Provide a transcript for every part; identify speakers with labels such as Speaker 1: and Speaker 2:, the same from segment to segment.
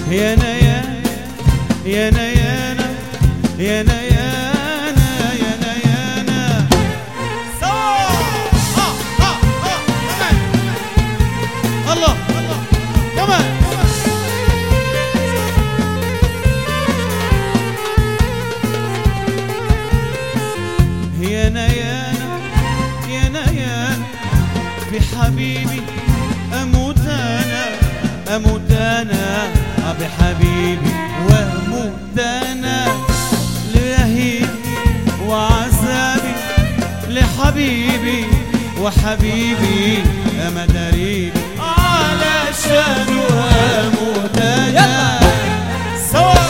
Speaker 1: يا نيانا يا نيانا يا نيانا يا نيانا الله كمان يا نيانا يا نيانا بحبيبي أموت أنا أموت أنا بحبيبي وأموت أنا لهيبي وعذابي لحبيبي وحبيبي مداريبي علشان أموت أنا سوا.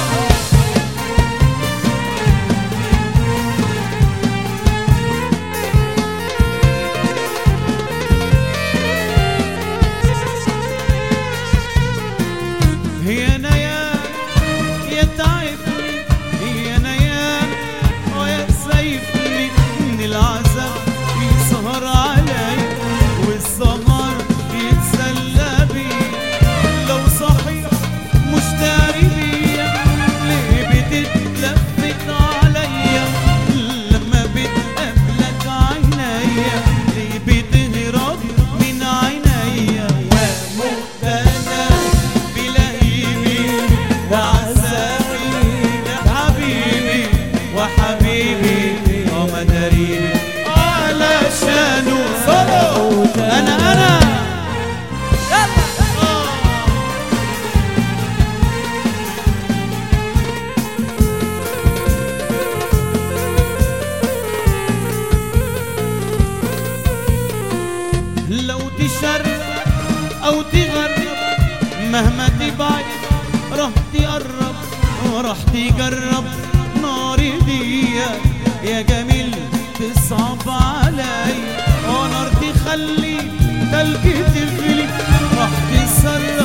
Speaker 1: يا نيان يا تعبني يا نيان ويا سيفني من العذاب يسهر علي والسهر يتسلى بي لو صحيح مش داري بيا ليه بتتلفت عليا لما بتقابلك عينيا ليه بتهرب من عينيا واموت انا وعذابي لحبيبي وحبيبي ومداريبي علشانه أنا لو تشرب أو تغرب مهما تبعد راح تقرب وراح تجرب ناري دي يا جميل تصعب علي ونار تخلي تلج تغلي راح تسرب